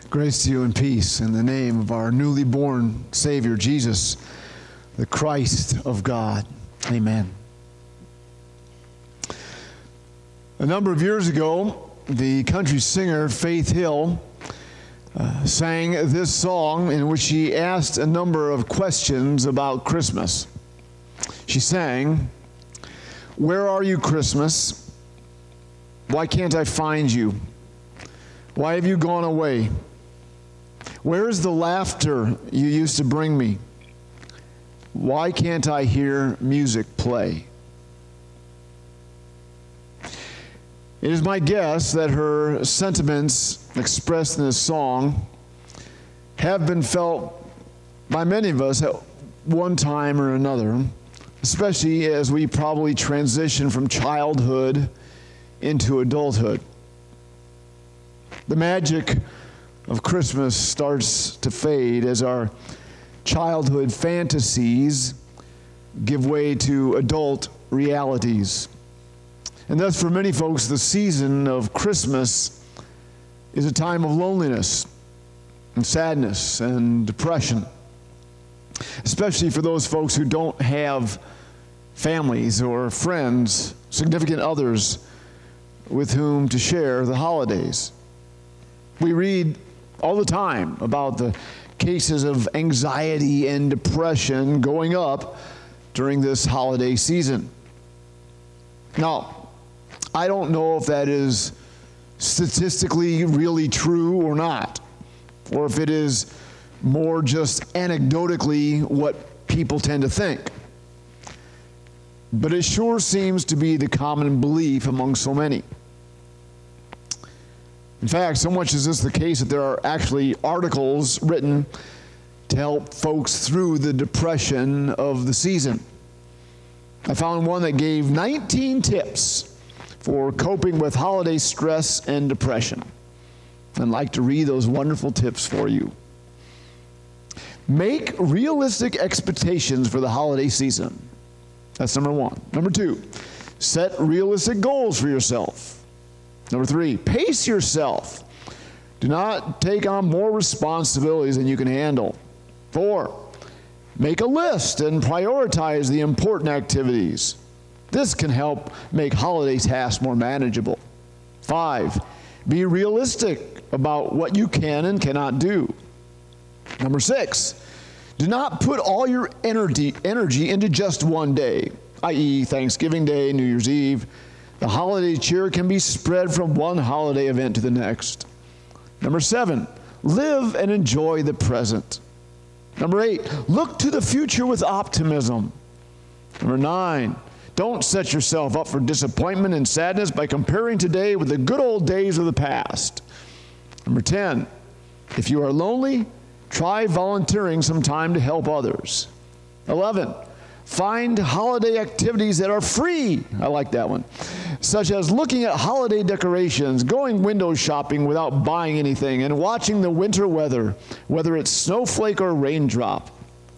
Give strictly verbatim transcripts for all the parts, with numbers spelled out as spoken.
Grace to you and peace in the name of our newly born Savior, Jesus, the Christ of God. Amen. A number of years ago, the country singer Faith Hill uh, sang this song in which she asked a number of questions about Christmas. She sang, "Where are you, Christmas? Why can't I find you? Why have you gone away? Where is the laughter you used to bring me? Why can't I hear music play?" It is my guess that her sentiments expressed in this song have been felt by many of us at one time or another, especially as we probably transition from childhood into adulthood. The magic of Christmas starts to fade as our childhood fantasies give way to adult realities. And thus, for many folks, the season of Christmas is a time of loneliness and sadness and depression, especially for those folks who don't have families or friends, significant others with whom to share the holidays. We read all the time about the cases of anxiety and depression going up during this holiday season. Now, I don't know if that is statistically really true or not, or if it is more just anecdotally what people tend to think. But it sure seems to be the common belief among so many. In fact, so much is this the case that there are actually articles written to help folks through the depression of the season. I found one that gave nineteen tips for coping with holiday stress and depression. I'd like to read those wonderful tips for you. Make realistic expectations for the holiday season. That's number one. Number two, set realistic goals for yourself. Number three, pace yourself. Do not take on more responsibilities than you can handle. Four, make a list and prioritize the important activities. This can help make holiday tasks more manageable. Five, be realistic about what you can and cannot do. Number six, do not put all your energy, energy into just one day, that is Thanksgiving Day, New Year's Eve. The holiday cheer can be spread from one holiday event to the next. Number seven, live and enjoy the present. Number eight, look to the future with optimism. Number nine, don't set yourself up for disappointment and sadness by comparing today with the good old days of the past. Number ten, if you are lonely, try volunteering some time to help others. eleven, find holiday activities that are free. I like that one. Such as looking at holiday decorations, going window shopping without buying anything, and watching the winter weather, whether it's snowflake or raindrop.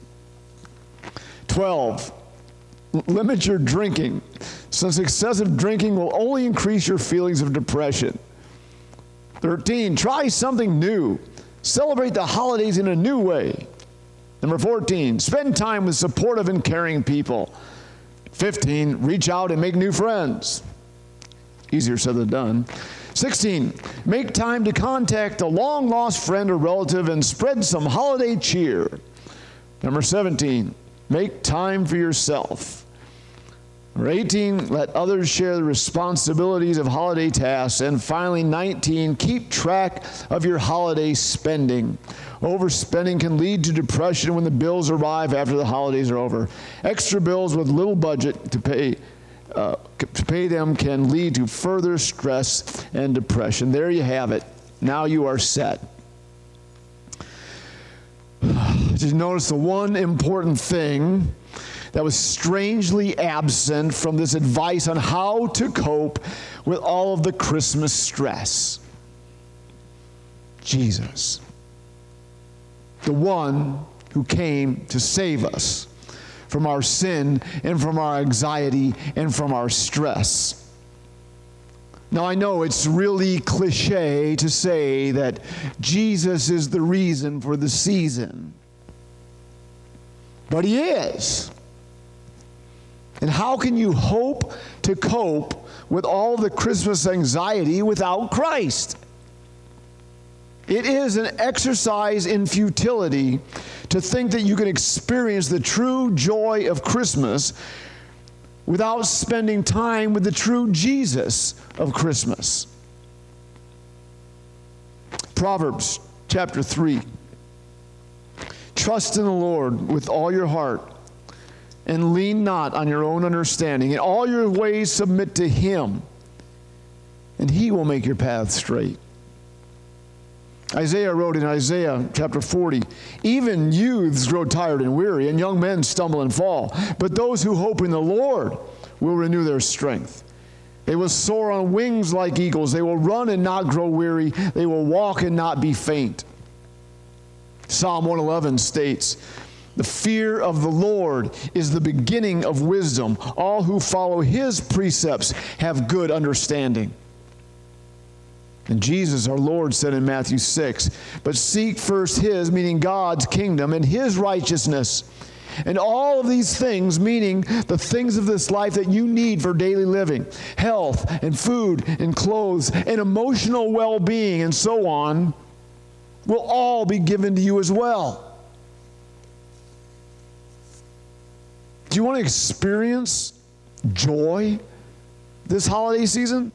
twelve, limit your drinking, since excessive drinking will only increase your feelings of depression. thirteen, try something new. Celebrate the holidays in a new way. Number fourteen, spend time with supportive and caring people. fifteen, reach out and make new friends. Easier said than done. sixteen, make time to contact a long-lost friend or relative and spread some holiday cheer. Number seventeen, make time for yourself. Number eighteen, let others share the responsibilities of holiday tasks. And finally, nineteen, keep track of your holiday spending. Overspending can lead to depression when the bills arrive after the holidays are over. Extra bills with little budget to pay uh, to pay them can lead to further stress and depression. There you have it. Now you are set. Did you notice the one important thing that was strangely absent from this advice on how to cope with all of the Christmas stress? Jesus, the one who came to save us from our sin and from our anxiety and from our stress. Now, I know it's really cliche to say that Jesus is the reason for the season, but He is. And how can you hope to cope with all the Christmas anxiety without Christ? It is an exercise in futility to think that you can experience the true joy of Christmas without spending time with the true Jesus of Christmas. Proverbs chapter three. Trust in the Lord with all your heart, and lean not on your own understanding. In all your ways submit to Him, and He will make your path straight. Isaiah wrote in Isaiah chapter forty, even youths grow tired and weary, and young men stumble and fall. But those who hope in the Lord will renew their strength. They will soar on wings like eagles. They will run and not grow weary. They will walk and not be faint. Psalm one eleven states, the fear of the Lord is the beginning of wisdom. All who follow His precepts have good understanding. And Jesus, our Lord, said in Matthew six, but seek first His, meaning God's kingdom, and His righteousness. And all of these things, meaning the things of this life that you need for daily living, health and food and clothes and emotional well-being and so on, will all be given to you as well. Do you want to experience joy this holiday season?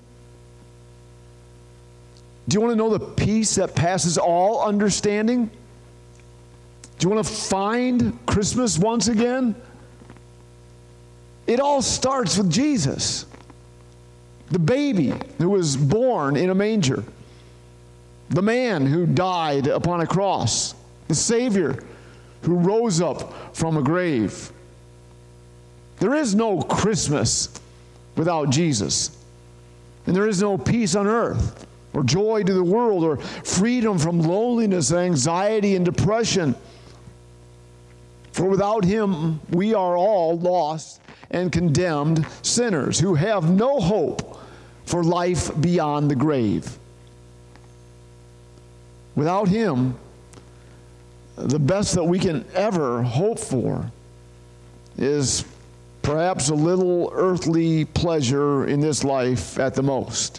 Do you want to know the peace that passes all understanding? Do you want to find Christmas once again? It all starts with Jesus, the baby who was born in a manger, the man who died upon a cross, the Savior who rose up from a grave. There is no Christmas without Jesus, and there is no peace on earth, or joy to the world, or freedom from loneliness, anxiety, and depression. For without Him, we are all lost and condemned sinners who have no hope for life beyond the grave. Without Him, the best that we can ever hope for is perhaps a little earthly pleasure in this life at the most.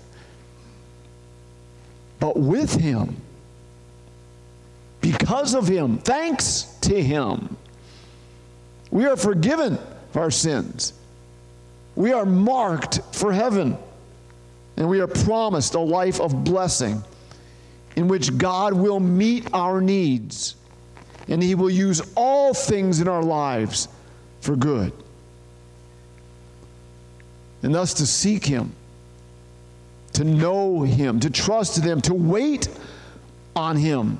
But with Him, because of Him, thanks to Him, we are forgiven of our sins. We are marked for heaven, and we are promised a life of blessing in which God will meet our needs, and He will use all things in our lives for good. And thus to seek Him, to know Him, to trust in Him, to wait on Him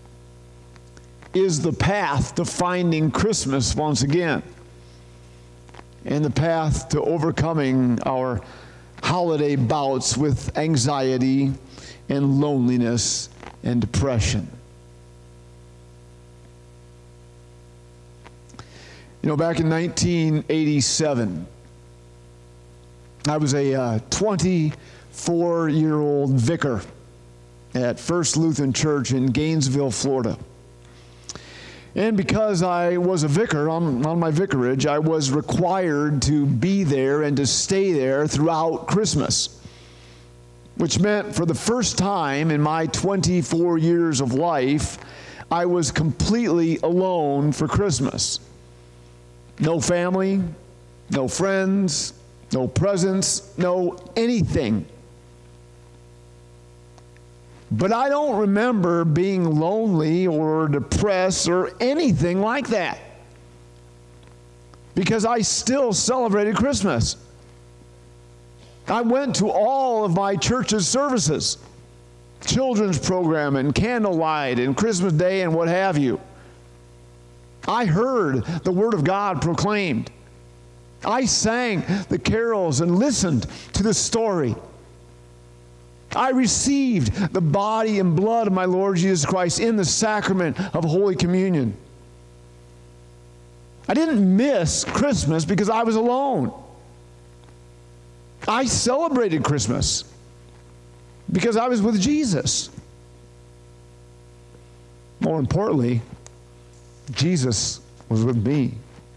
is the path to finding Christmas once again, and the path to overcoming our holiday bouts with anxiety and loneliness and depression. You know, back in nineteen eighty-seven, I was a uh, twenty-four-year-old vicar at First Lutheran Church in Gainesville, Florida. And because I was a vicar on, on my vicarage, I was required to be there and to stay there throughout Christmas, which meant for the first time in my twenty-four years of life, I was completely alone for Christmas. No family, no friends, no presents, no anything. But I don't remember being lonely or depressed or anything like that, because I still celebrated Christmas. I went to all of my church's services, children's program and candlelight and Christmas Day and what have you. I heard the Word of God proclaimed. I sang the carols and listened to the story. I received the body and blood of my Lord Jesus Christ in the sacrament of Holy Communion. I didn't miss Christmas because I was alone. I celebrated Christmas Because I was with Jesus. More importantly, Jesus was with me.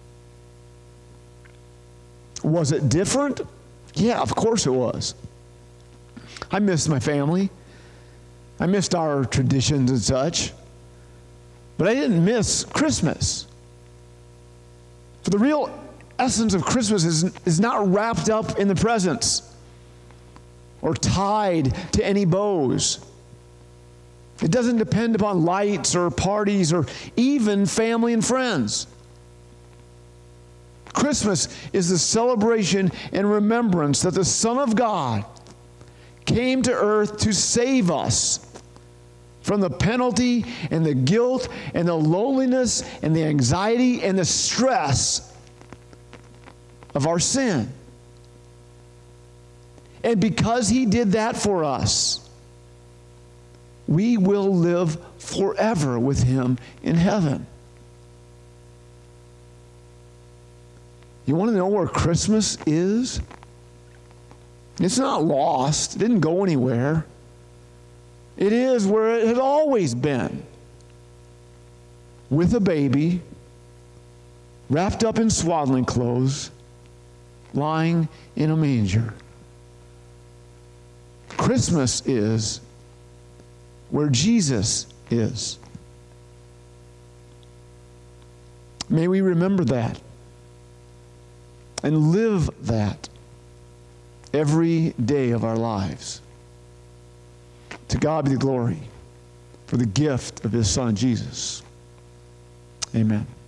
Was it different? Yeah, of course it was. I missed my family. I missed our traditions and such. But I didn't miss Christmas. For the real essence of Christmas is, is not wrapped up in the presents or tied to any bows. It doesn't depend upon lights or parties or even family and friends. Christmas is the celebration and remembrance that the Son of God came to earth to save us from the penalty and the guilt and the loneliness and the anxiety and the stress of our sin. And because He did that for us, we will live forever with Him in heaven. You want to know where Christmas is? It's not lost. It didn't go anywhere. It is where it had always been. With a baby, wrapped up in swaddling clothes, lying in a manger. Christmas is where Jesus is. May we remember that and live that every day of our lives. To God be the glory for the gift of His Son, Jesus. Amen.